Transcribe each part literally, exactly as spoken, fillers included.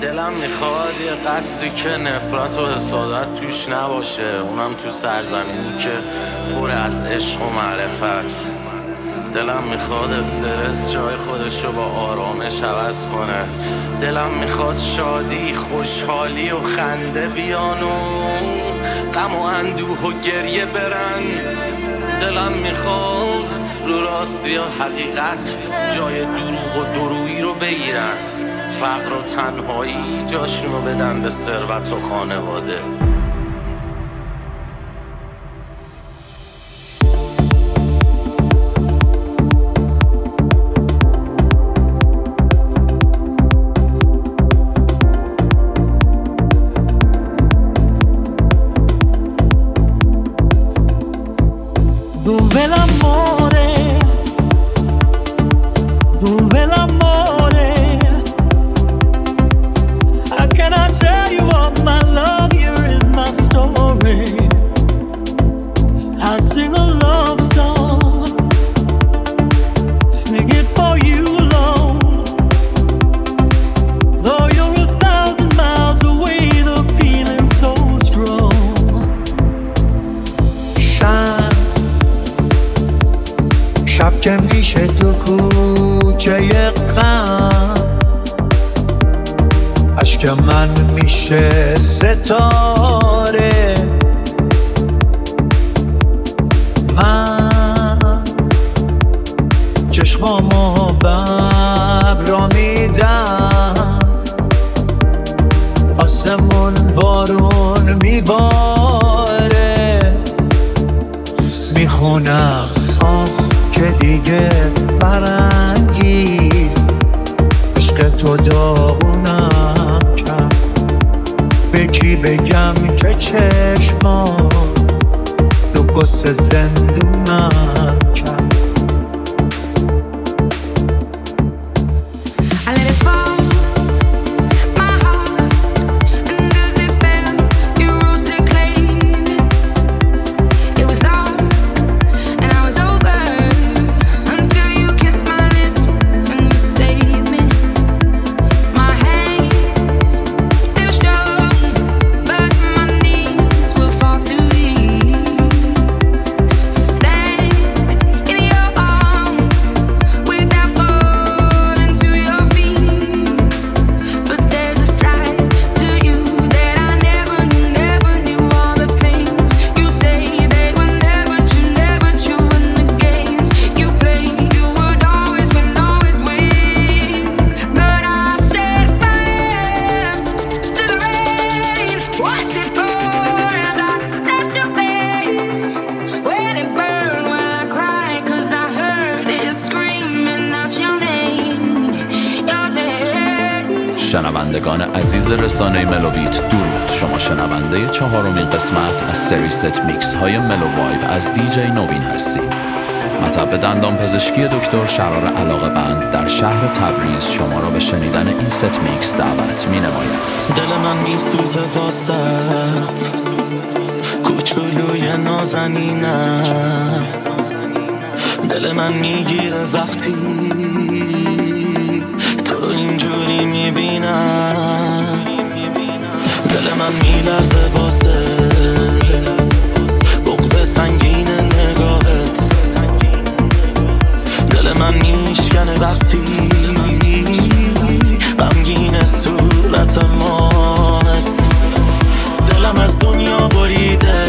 دلم میخواد یه قصری که نفرت و حسادت توش نباشه، اونم تو سرزمینی که پر از عشق و معرفت. دلم میخواد استرس جای خودشو با آرامش عوض کنه. دلم میخواد شادی، خوشحالی و خنده بیان و غم و اندوه و گریه برن. دلم میخواد رو راستی و حقیقت جای دروغ و درویی رو بگیرن، فقر و تنهایی جاشونو بدن به ثروت و خانواده. Dove l'amore, dove l'amore? How can I tell you all my love? Here is my story. I sing a love song, sing it for you alone. Though you're a thousand miles away, the feeling's so strong. Shine. شب که میشه تو کوچه غم، عشق من میشه ستاره. من چشمامو ببر را میدم، آسمون بارون میباره. میخونم که دیگه فرنگیست، عشق تو داغونم کرد. به کی بگم که چشمام تو قصه زندونم کرد. شنوندگان عزیز رسانه ملوبیت درود. شما شنونده چهارمین قسمت از سری ست میکس های ملو وایب از دی جی نوین هستید. مطب دندان پزشکی دکتر شرار علاقه بند در شهر تبریز شما را به شنیدن این ست میکس دعوت می نماید. دل من می سوزه واسط کوچولوی نازنینم، دل من می گیره وقتی تو اینجوری می بینم. دل من می لرزه واسه بغض سنگین نگاهت، دل من می شکنه وقتی غمگین صورت ماهت. دلم از دنیا بریده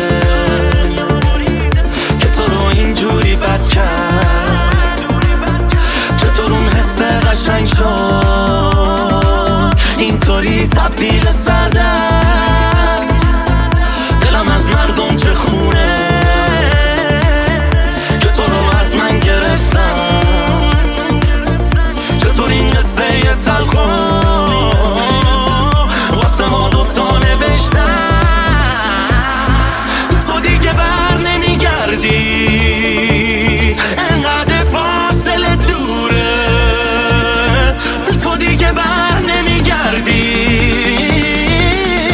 که تو رو اینجوری بد کرد. چطور اون حس قشنگ شد اینطوری تبدیل سردن. دلم از مردم چه خونه که تو رو از من گرفتن. چطور این قصه یه تلخو واسه ما دوتا نوشتن. تو دیگه بر نمیگردی، انقدر فاصله دوره. تو دیگه بر نمیگردی،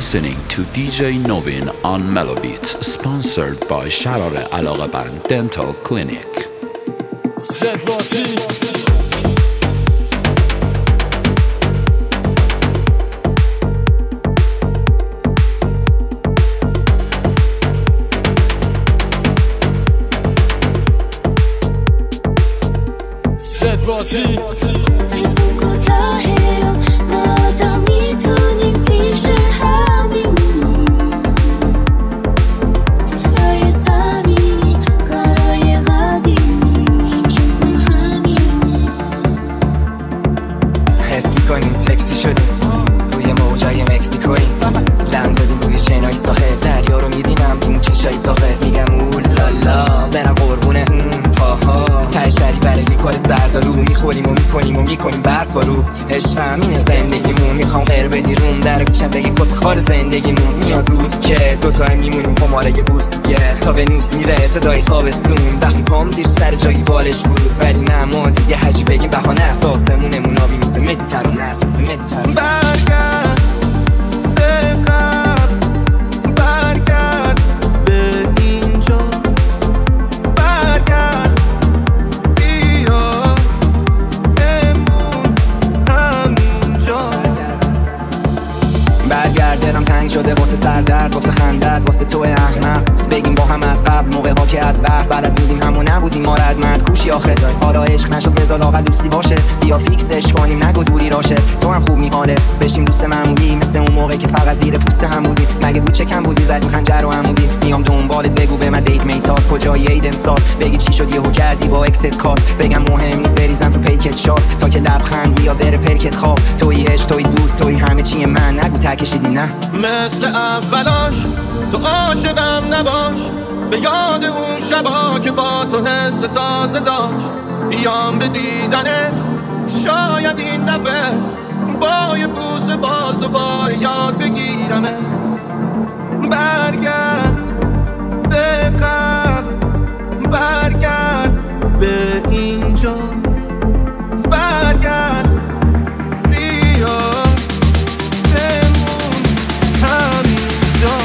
listening to D J Novin on Melobeat, sponsored by شرار علاقه‌بند Dental Clinic. زندگیمون میاد روز که دوتا هم میمونیم خماره یه بوست دیگه تا به نوست میره صدای خوابستون وقتی پام زیر سر جایی بالش بود ولی نه ما دیگه هرچی بگیم بهانه است آسمونمون آبی مثل مدیترانه است مثل مدیترانه برگرد به قبل برگرد به اینجا برگرد بیا بمون همینجا برگرد دلم تنگ شده واسه سردرد واسه خندت واسه تو احمق بگیم با هم از قبل موقع ها که از بحر بلد بودیم همون نبودیم ما ردمت کوشی آخه حالا عشق نشد بذار لااقل دوستی باشه بیا فیکسش کنیم نگو دوری راشه تو هم خوب میحالت بشیم دوست معمولی مثل اون موقع که فقط زیر پوست هم بودی مگه بود چه کم بودی زدیم خنجر و عمودی میام دنبالت بگو به من دیت میتات کجایی عید امسال بگی چی شد یهو کردی با اکست کات بگم مهم نیست بریزم تو پیکت شات تا که لبخند بیا بره پرکت خواب توی عشق توی دوست توی همه چی من نگو تکشیدی نه مثل اولاش تو عاشقم نباش به یاد اون شبا که با تو حس تازه داشت بیام به دیدنت شاید این دفعه با یه بوسه باز دوباره یاد بگیرمت برگرد به قبل برگرد به اینجا برگرد بیا بمون همینجا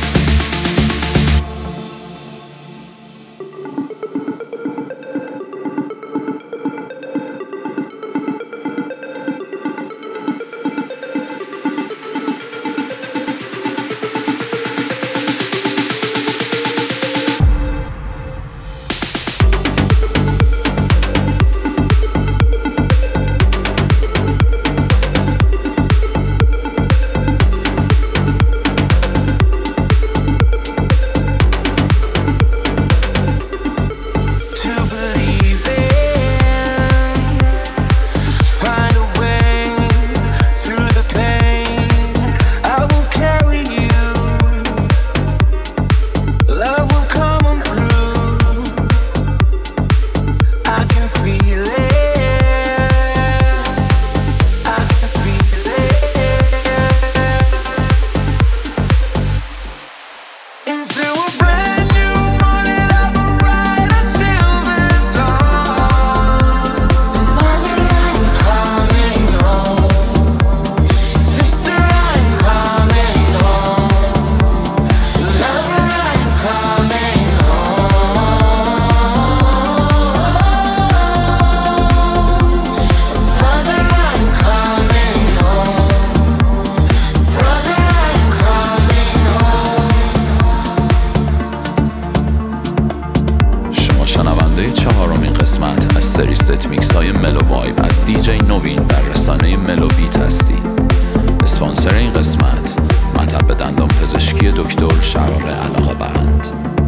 چهارمین قسمت از سری ست میکس های ملو وایب از دی جی نوین در رسانه ملوبیت هستی. اسپانسر این قسمت مطب دندان پزشکی دکتر شرار علاقه‌بند.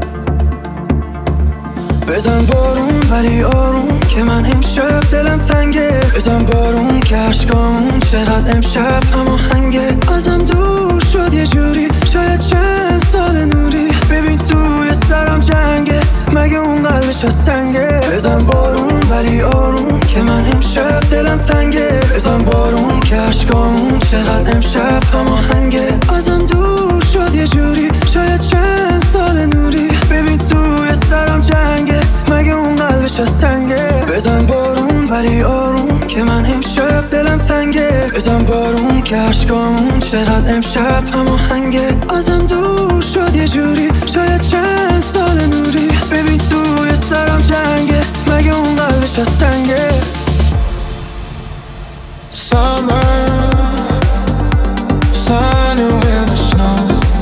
بزن بارون ولی آروم که من امشب دلم تنگه، بزن بارون که عشقامون چقدر امشب هماهنگه. ازم دور شد یه جوری شاید چند سال نوری، ببین توی سرم جنگه مگه اون قلبش از سنگه. بزن بارون ولی آروم که من امشب دلم تنگه، بزن بارون که عشقامون چقدر امشب هماهنگه. ازم دور شد یه جوری شاید چند سال نوری، ببین توی سرم جنگه مگه اون قلبش از سنگه. بزن بارون ولی آروم که من امشب دلم تنگه، بزن بارون که عشقامون چقدر امشب هماهنگه. تنگه ازم دور شد یه جوری شاید چند سال نوری ببین توی سرم جنگه مگه اون قلبش از سنگه Summer, sun and the snow,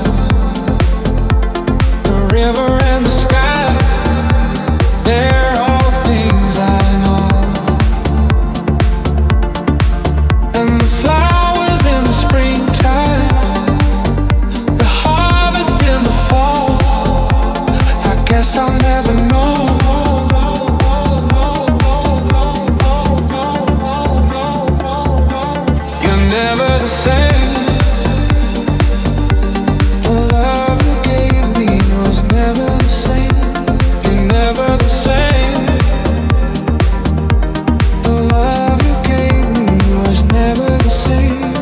the river and the sky, they're all things I know. And the flowers in the springtime, the harvest in the fall, I guess I'll never know. You're never the same. The love you gave me was never the same. You're never the same. The love you gave me was never the same.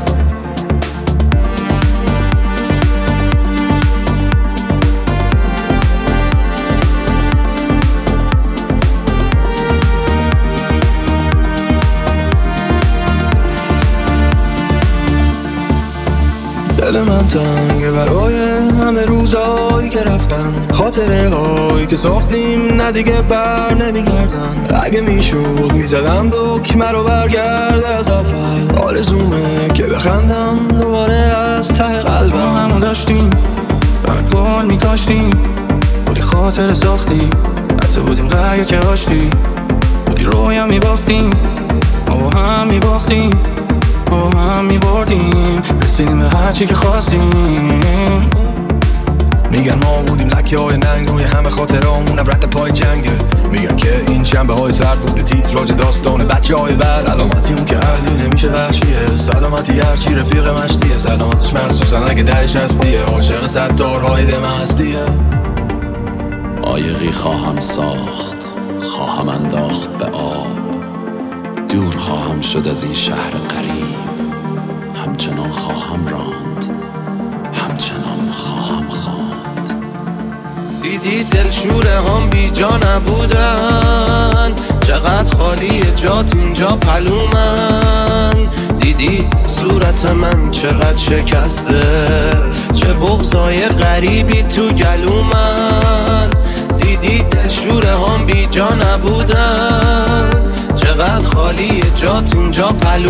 دل من تنگه برای همه روزایی که رفتن خاطره هایی که ساختیم نه دیگه بر نمیگردن اگه میشد میزدم دکمه رو برگرده از اول آرزومه که بخندم دوباره از ته قلبم ما همو داشتیم برگل میکاشتیم بودی خاطره ساختی حتی بودیم قریه که هاشتی بودی رویم میبافتیم ما با هم میباختیم با هم میبردیم رسیدیم به هرچی که خواستیم میگن ما بودیم لکه های ننگ روی همه خاطرامون رد پای جنگه میگن که این شنبه های سرد بوده تیتراژ داستان بچه های بعد سلامتی اون که اهلی نمیشه وحشیه سلامتی هرچی رفیق مشتیه سلامتش مخصوصا اگه دهش هستیه عاشق ستارهای دم هستیه عایقی خواهم ساخت خواهم انداخت به آب دور خواهم شد از این شهر غریب همچنان خواهم راند همچنان خواهم خواند دیدی دلشوره هم بی جا نبودن چقدر خالی جات اینجا پلومن دیدی صورت من چقدر شکسته چه بغضای غریبی تو گلومن دیدی دلشوره هم بی جا نبودن چقدر خالی جات اینجا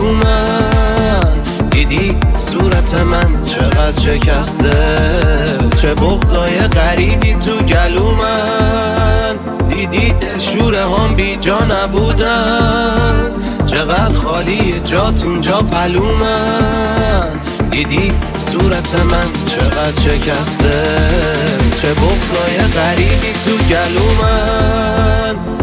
پلومن دیدی صورت من چقدر شکسته چه بغضای غریبی تو گلومن دیدی دلشوره هم بی جا نبودن چقدر خالی جات اینجا پلومن دیدی صورت من چقدر شکسته چه بغضای غریبی تو گلومن